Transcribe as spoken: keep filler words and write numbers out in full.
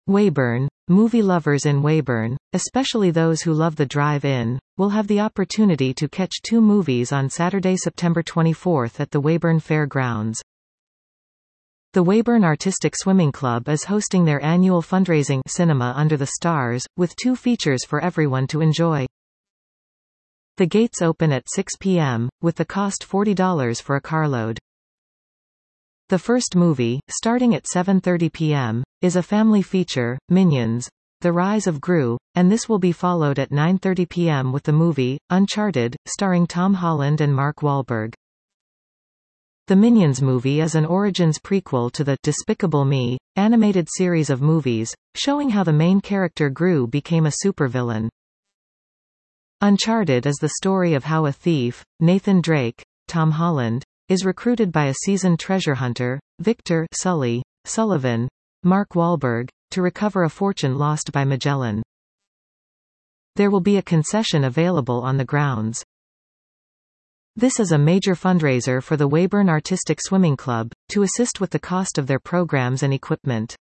Weyburn. Movie lovers in Weyburn, especially those who love the drive-in, will have the opportunity to catch two movies on Saturday, September twenty-fourth at the Weyburn Fair Grounds. The Weyburn Artistic Swimming Club is hosting their annual fundraising Cinema Under the Stars, with two features for everyone to enjoy. The gates open at six p m, with the cost forty dollars for a carload. The first movie, starting at seven thirty p m, is a family feature, Minions: The Rise of Gru, and this will be followed at nine thirty p m with the movie, Uncharted, starring Tom Holland and Mark Wahlberg. The Minions movie is an origins prequel to the Despicable Me animated series of movies, showing how the main character Gru became a supervillain. Uncharted is the story of how a thief, Nathan Drake, Tom Holland, is recruited by a seasoned treasure hunter, Victor Sully Sullivan, Mark Wahlberg, to recover a fortune lost by Magellan. There will be a concession available on the grounds. This is a major fundraiser for the Weyburn Artistic Swimming Club, to assist with the cost of their programs and equipment.